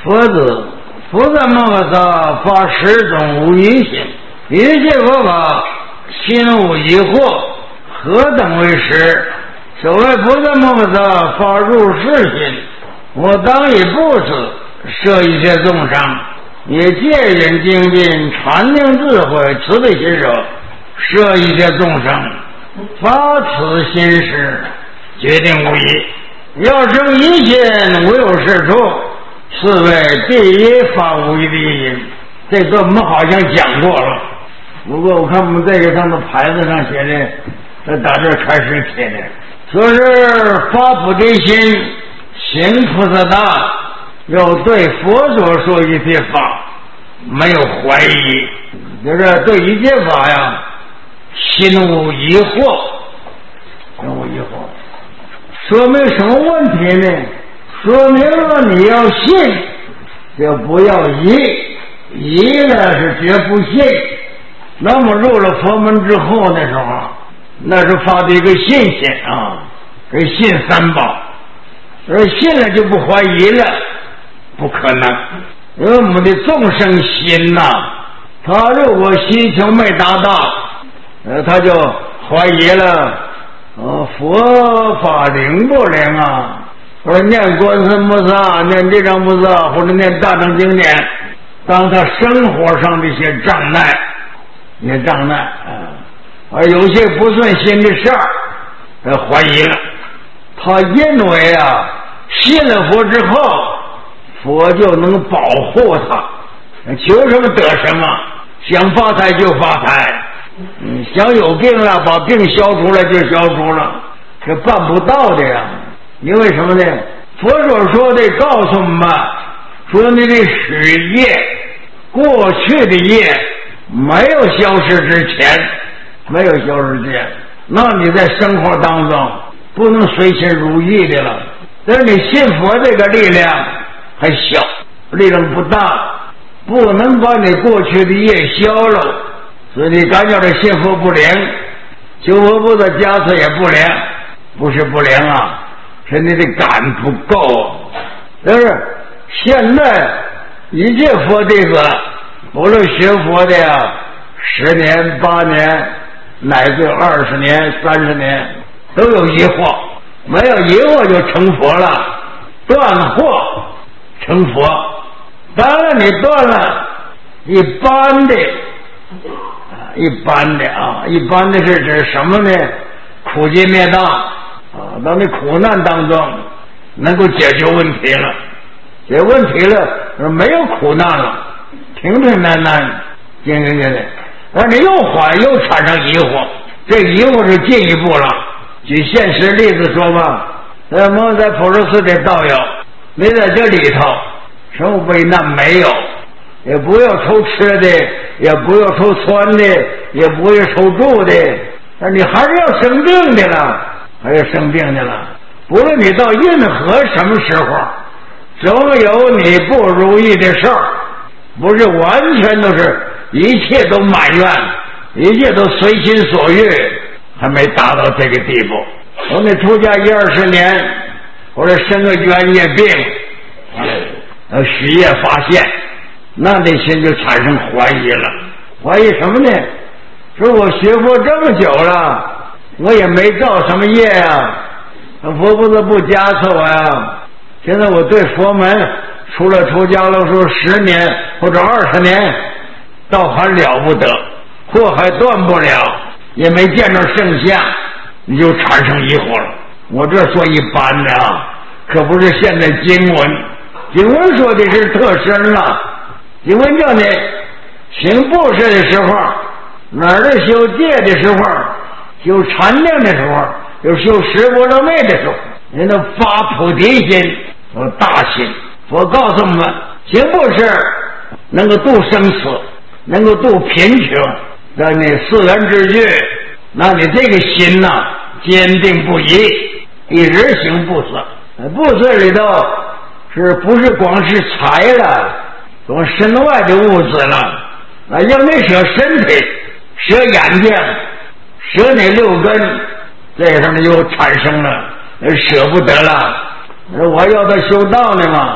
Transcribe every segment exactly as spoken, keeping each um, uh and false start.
佛子佛在摩诃萨发十种无疑心，一切佛法心无疑惑，何等为实？所谓菩萨摩诃萨发入世心，我当以布施摄一切众生，也戒引精进，禅定智慧，慈悲心手，摄一切众生，发此心时，决定无疑。要生一心，无有是处，是为第一发无疑的因。这个我们好像讲过了，不过我看我们这个上的牌子上写的，这打这开始写的，说是发菩提心，行菩萨道，要对佛所说一切法没有怀疑，就是对一切法呀心无疑惑，心无疑惑。说明什么问题呢？说明了你要信就不要疑，疑了是绝不信。那么入了佛门之后的时候，那是发的一个信心啊，是信三宝，而信了就不怀疑了，不可能。因为我们的众生心呐、啊，他如果需求没达到，呃，他就怀疑了，呃，佛法灵不灵啊？或者念观世菩萨、念地藏菩萨，或者念大乘经典，当他生活上的一些障碍，一些障碍啊，而有些不顺心的事儿，他怀疑了。他认为啊，信了佛之后，佛就能保护他，求什么得什么，想发财就发财，嗯，想有病了把病消除了就消除了，这办不到的呀。因为什么呢？佛所说的告诉我们，说你的始业，过去的业没有消失之前，没有消失之前，那你在生活当中不能随心如意的了。但是你信佛这个力量还小，力量不大，不能把你过去的业消了，所以你感觉到信佛不灵，求佛菩萨加持也不灵，不是不灵啊，是你的感不够。但是现在一切佛弟子，无论学佛的呀，十年、八年，乃至二十年、三十年，都有疑惑，没有疑惑就成佛了，断惑成佛。当然你断了一般的一般的啊一般的是指什么呢？苦集灭道啊，当你苦难当中能够解决问题了，解决问题了，没有苦难了，平平淡淡，静静的。而你又缓又产生疑惑，这疑惑是进一步了。举现实例子说吧，咱们在普陀寺的道友，你在这里头什么危难没有，也不要愁吃的，也不要愁穿的，也不要愁住的，但你还是要生病的了，还要生病的了。不论你到任何什么时候，总有你不如意的事儿，不是完全都是一切都埋怨，一切都随心所欲，还没达到这个地步。等你出家一二十年，或者生个冤业病，呃，许业发现，那内心就产生怀疑了。怀疑什么呢？说我学佛这么久了，我也没造什么业啊，佛菩萨不加持我呀。现在我对佛门除了出家了说十年或者二十年，倒还了不得，祸还断不了，也没见着圣像，你就产生疑惑了。我这说一般的啊，可不是现在经文，经文说的是特深了。经文叫你行布施的时候，哪儿的修戒的时候，修禅定的时候，有修十波罗蜜的时候，人都发菩提心，有大心。我告诉我们，行布施能够度生死，能够度贫穷，让你四缘之具，那你这个心呐、啊、坚定不移，一直行布施。布施里头是不是光是财了，光身外的物质了，啊，要你舍身体，舍眼睛，舍你六根，这上面就产生了舍不得了。我要他修道呢嘛，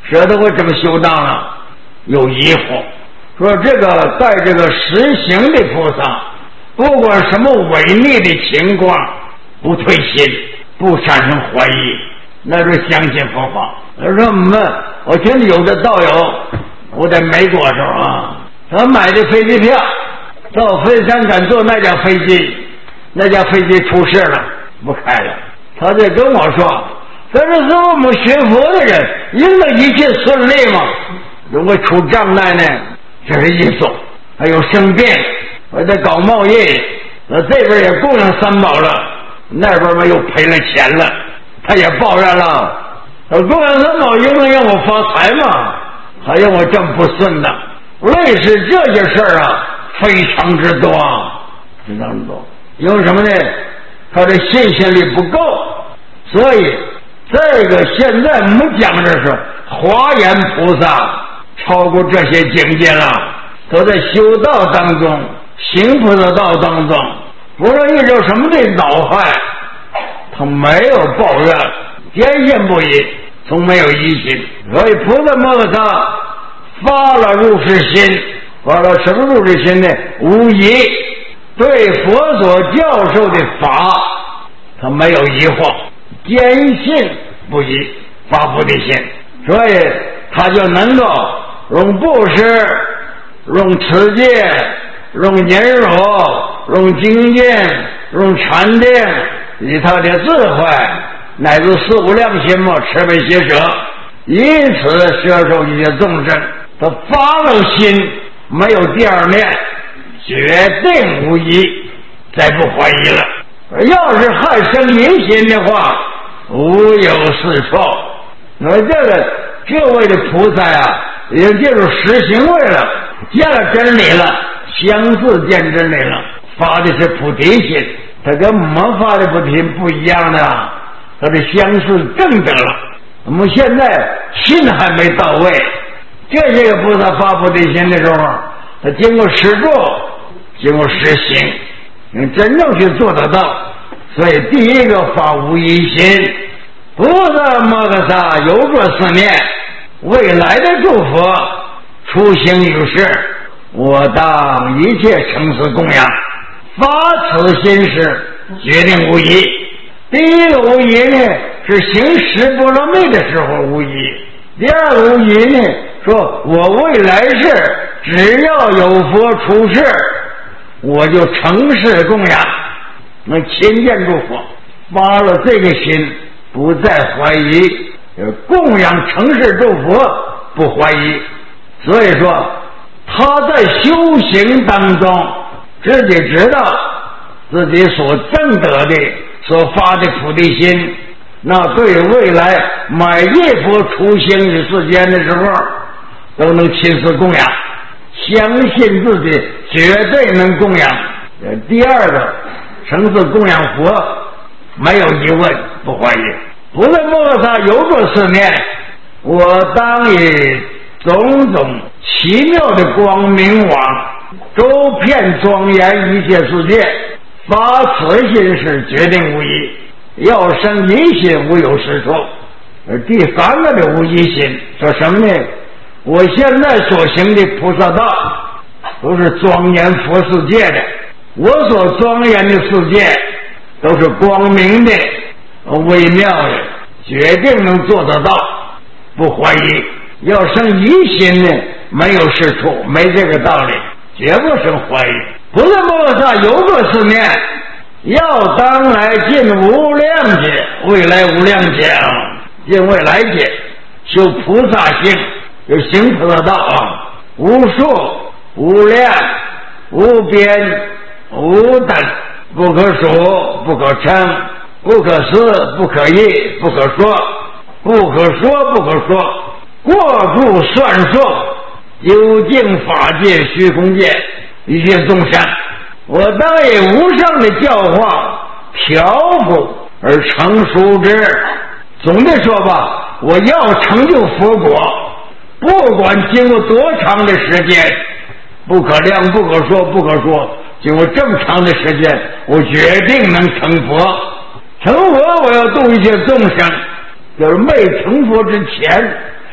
舍得我这么修当了？有疑惑，说这个带这个实行的菩萨，不管什么违逆的情况，不退心，不产生怀疑，那是相信佛法。他说我们，我听有的道友，我在美国时候啊，他买的飞机票到飞山敢坐那架飞机，那架飞机出事了，不开了。他就跟我说，他说是我们学佛的人，应该一切顺利嘛。如果出障碍呢，这是因素。还有生病，我在搞贸易，我这边也供养三宝了，那边嘛又赔了钱了，他也抱怨了。我供养三宝应该让我发财嘛，还让我这么不顺的。类似这些事儿啊，非常之多，非常之多。因为什么呢？他的信心力不够，所以这个现在我们讲的是华严菩萨超过这些境界了，都在修道当中，行菩萨道当中，不论遇着什么的恼害，他没有抱怨，坚信不疑，从没有疑心。所以菩萨摩诃萨发了入世心，发了什么入世心呢？无疑对佛所教授的法，他没有疑惑，坚信不疑，发菩提心，所以他就能够用布施，用持戒，用忍辱，用精进，用禅定，以他的智慧乃至四无量心嘛，慈悲喜舍，因此摄受一切众生。他发了心，没有第二面，决定无疑，再不怀疑了。要是还生疑心的话，无有是处。那这个这位的菩萨呀、啊，已经进入实行位了，见了真理了，相似见真理了，发的是菩提心，他跟我们发的菩提心不一样的，他的相似正德了。我们现在心还没到位，这些个菩萨发菩提心的时候，他经过实做，经过实行，你真正去做得到。所以第一个发无疑心，菩萨摩诃萨有过四念，未来的诸佛出行于世，我当一切承事供养，发此心时决定无疑。第一个无疑呢，是行十波罗蜜的时候无疑；第二个无疑呢，说我未来世只要有佛出世，我就承事供养，能亲见诸佛，发了这个心，不再怀疑，供养承事诸佛不怀疑。所以说他在修行当中自己知道自己所证得的所发的菩提心，那对未来每一佛出行于世间的时候都能亲自供养，相信自己绝对能供养。第二个承事供养佛没有疑问，不怀疑。菩萨摩诃萨有过四念，我当以种种奇妙的光明网周遍庄严一切世界，发此心是决定无疑，要生疑心无有是处。而第三个的无疑心说什么呢？我现在所行的菩萨道都是庄严佛世界的，我所庄严的世界都是光明的微妙的，决定能做得到，不怀疑。要生疑心呢，没有是处，没这个道理，绝不生怀疑。菩萨摩诃萨有过四念，要当来进无量界，未来无量界啊，进未来界，修菩萨行，有行菩萨道啊，无数无量无边无等，不可数不可称，不可思不可议不可说，不可说不可说，过处算数，究竟法界虚空界一切众生，我当以无上的教化调伏而成熟之。总的说吧，我要成就佛国，不管经过多长的时间，不可量不可说不可说，经过这么长的时间，我决定能成佛。成佛我要度一切众生，就是没成佛之前，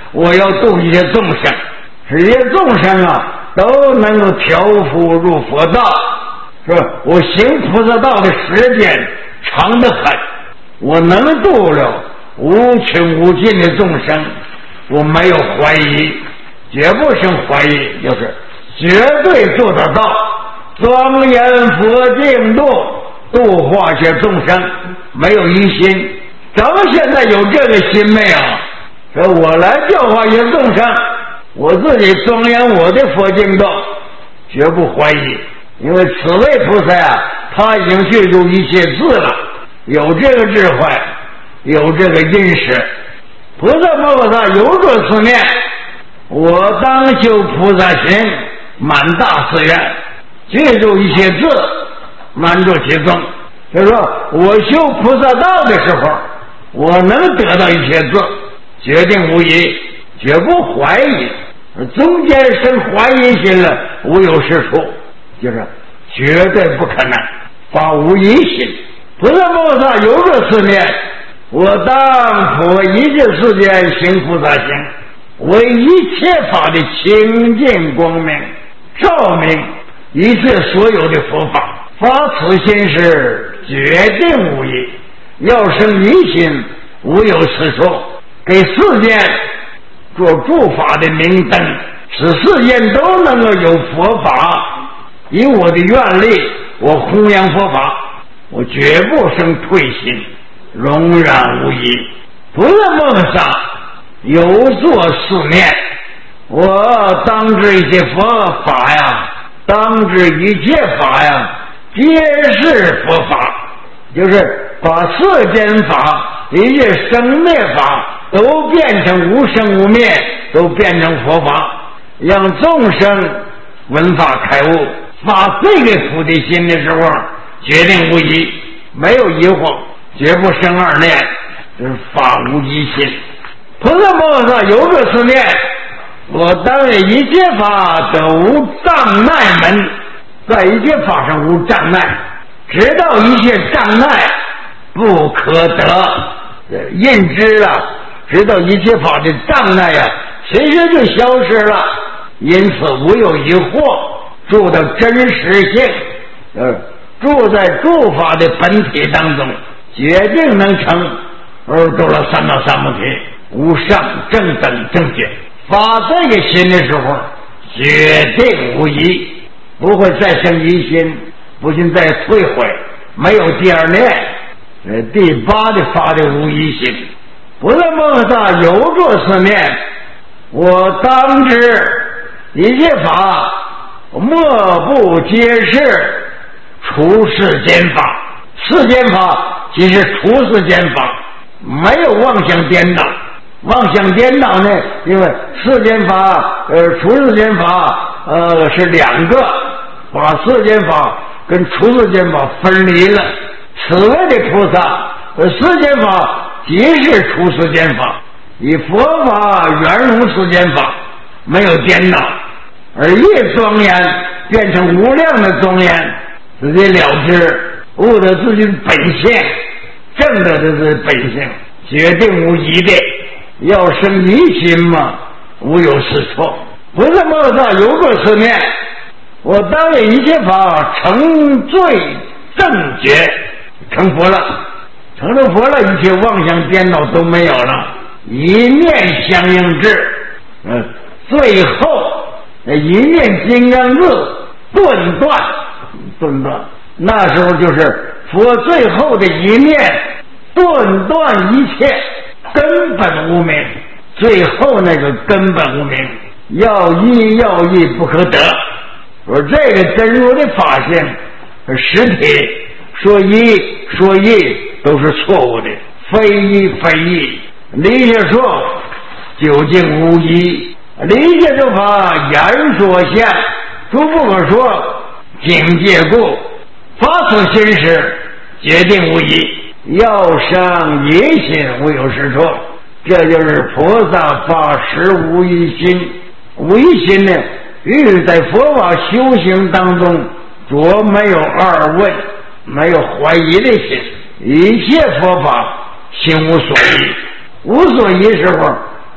我要度一些众生，这些众生啊都能够调伏入佛道，是吧？我行菩萨道的时间长得很，我能度了无穷无尽的众生，我没有怀疑，绝不生怀疑，就是绝对做得到。庄严佛净土，度化些众生，没有疑心。咱们现在有这个心没有？说我来教化一些众生，我自己庄严我的佛净土，绝不怀疑。因为此位菩萨啊，他已经具足一切智了，有这个智慧，有这个因识。菩萨摩诃萨有这四念，我当修菩萨行，满大誓愿，具足一切智，满足其中。就是说我修菩萨道的时候，我能得到一切智，决定无疑，绝不怀疑。中间生怀疑心了，无有是处，就是绝对不可能发无疑心。菩萨摩诃萨有这四念，我当普一切世间行菩萨行，为一切法的清净光明照明一切所有的佛法，发此心是决定无疑，要生疑心无有是处，给世间做诸法的明灯，使世间都能够有佛法。以我的愿力，我弘扬佛法，我绝不生退心，容然无疑。菩萨摩诃萨有作四念，我当知一切佛法呀，当知一切法呀，皆是佛法，就是把世间法一切生灭法都变成无生无灭，都变成佛法，让众生闻法开悟。发这个菩提心的时候，决定无疑，没有疑惑，绝不生二念，就是法无疑心。菩萨摩诃萨有这四念，我当然一切法得无障碍门，在一切法上无障碍，知道一切障碍不可得，认知了，知道一切法的障碍呀、啊，随时就消失了，因此无有疑惑。住到真实性，呃，住在诸法的本体当中，决定能成而住了三到三菩提，无上正等正觉。发这个心的时候，决定无疑，不会再生疑心，不信再退悔，没有第二念。呃，第八的发的无疑心，菩萨摩诃萨有这四念，我当知一切法。莫不皆是除世间法，世间法即是除世间法，没有妄想颠倒。妄想颠倒呢，因为世间法呃除世间法呃是两个，把世间法跟除世间法分离了。此位的菩萨呃世间法即是除世间法，以佛法圆融世间法，没有颠倒，而越庄严变成无量的庄严，自己了知，悟得自己的本性，证得的是本性，决定无疑的。要生疑心嘛，无有是处。菩萨摩诃萨有个四念，我当为一切法成罪正觉，成佛了，成了佛了，一切妄想颠倒都没有了，一念相应智。嗯，最后一念金刚字顿断，顿断，那时候就是佛最后的一念顿断一切根本无明，最后那个根本无明，要一要一不可得。说这个真如的法性实体，说一说一都是错误的，非一非一。理解说究竟无一，理解这法言说相，诸不可说，境界故，发此心时决定无疑。要生疑心无有是处，这就是菩萨发实无疑心。无疑心呢，欲在佛法修行当中着没有二问，没有怀疑的心，一切佛法心无所疑。无所疑时候，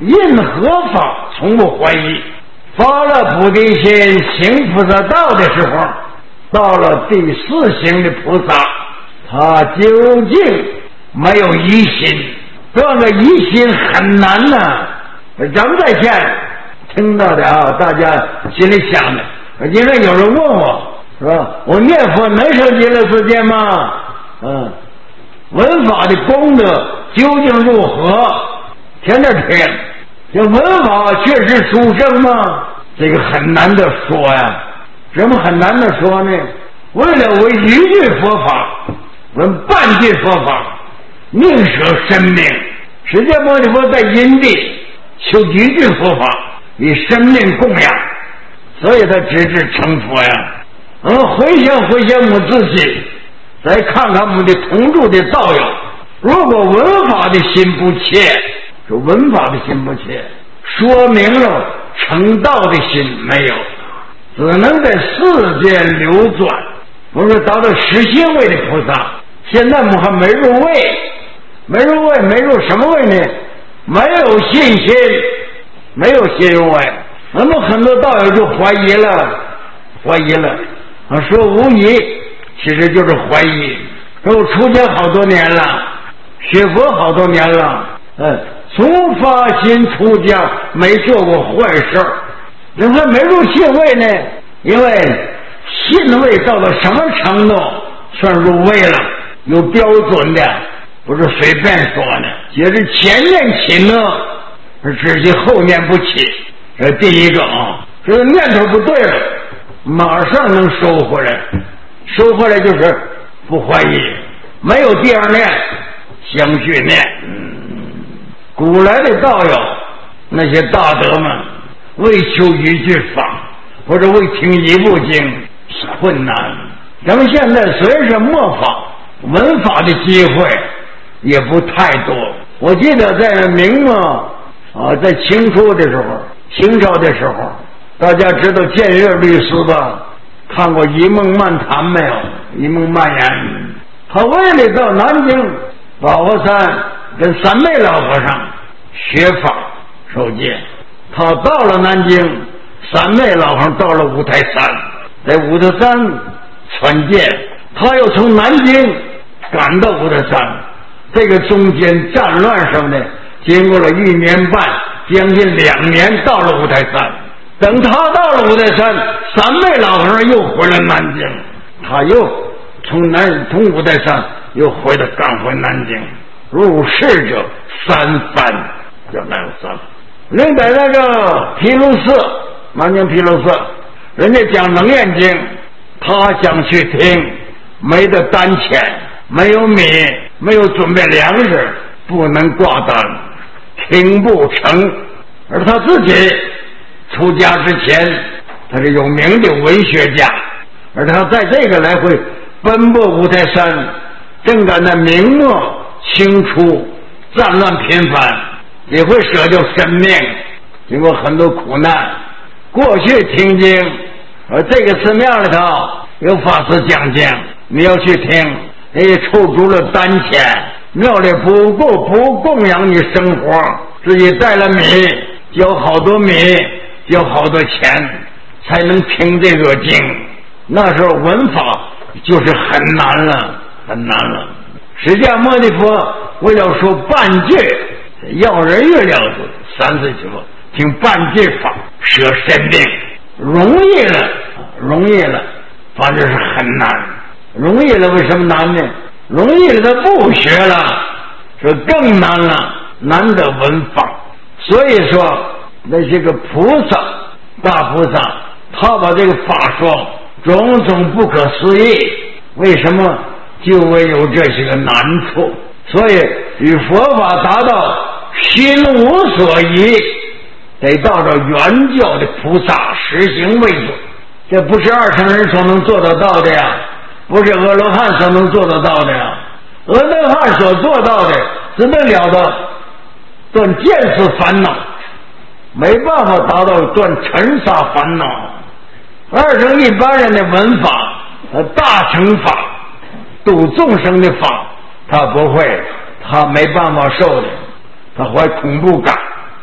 任何法从不怀疑。发了菩提心行菩萨道的时候，到了第四行的菩萨，他究竟没有疑心，断个疑心很难呐、啊。人在前听到的啊，大家心里想的。因为有人问我，是吧？我念佛能生极乐世界吗？嗯，闻法的功德究竟如何？天天听，这闻法确实殊胜吗？这个很难的说呀。怎么很难的说呢？为了为一句佛法，闻半句佛法，宁舍生命。释迦牟尼佛在因地求一句佛法，以生命供养，所以他直至成佛呀。嗯，回想回想我们自己，再看看我们的同住的道友，如果闻法的心不切，是闻法的心不切，说明了成道的心没有，只能在世间流转。我说达到实心位的菩萨，现在我们还没入位，没入位，没入什么位呢？没有信心，没有信用位。那么很多道友就怀疑了，怀疑了。啊，说无疑，其实就是怀疑。说我出家好多年了，学佛好多年了，嗯，从发心出家没做过坏事儿。怎么还没入信位呢？因为信位到了什么程度算入位了？有标准的，不是随便说的。也是前念起呢，而只是后念不起。这第一个啊，这个念头不对了，马上能收回来，收回来就是不怀疑，没有第二念，相续念。嗯，古来的道友，那些大德们，为求一句法，或者为听一部经，困难。咱们现在虽然是末法，闻法的机会也不太多。我记得在明末啊，在清初的时候，清朝的时候，大家知道建岳律师吧？看过《一梦漫谈》没有？《一梦漫言》，他为了到南京宝和山跟三昧老和尚学法受戒，他到了南京，三昧老和尚到了五台山，在五台山传戒，他又从南京赶到五台山，这个中间战乱上的，经过了一年半，将近两年，到了五台山。等他到了五台山，三昧老和尚又回了南京，他又从南从五台山又回到赶回南京，入世者三番，叫南山。人在那个毗卢寺，南京毗卢寺，人家讲《楞严经》，他想去听，没得单钱，没有米，没有准备粮食，不能挂单，听不成。而他自己出家之前，他是有名的文学家，而他在这个来回奔波五台山，正赶在明末清初战乱频繁，也会舍掉生命，经过很多苦难。过去听经，而这个寺庙里头有法师讲经，你要去听，你也抽足了单钱，庙里不够不供养你生活，自己带了米，交好多米，交好多钱，才能听这个经。那时候文法就是很难了，很难了。释迦牟尼佛为了说半句，要人月了子三十九，听半句法，舍生命，容易了，容易了，反正是很难。容易了，为什么难呢？容易了，他不学了，这更难了，难得闻法。所以说那些个菩萨，大菩萨，他把这个法说种种不可思议，为什么？就为有这些个难处。所以与佛法达到心无所疑，得到着原教的菩萨实行为准。这不是二乘人所能做得到的呀，不是阿罗汉所能做得到的呀。阿罗汉所做到的只能了到断见识烦恼，没办法达到断尘沙烦恼。二乘一般人的闻法和大乘法度众生的法他不会，他没办法受的，他怀恐怖感。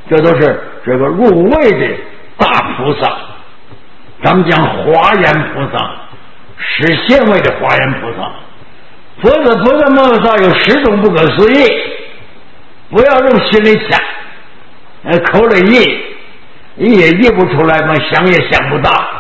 这都是这个入位的大菩萨。咱们讲华严菩萨，实现位的华严菩萨。佛子菩萨摩诃萨有十种不可思议，不要用心里想，呃，口里译，译也译不出来嘛，想也想不到。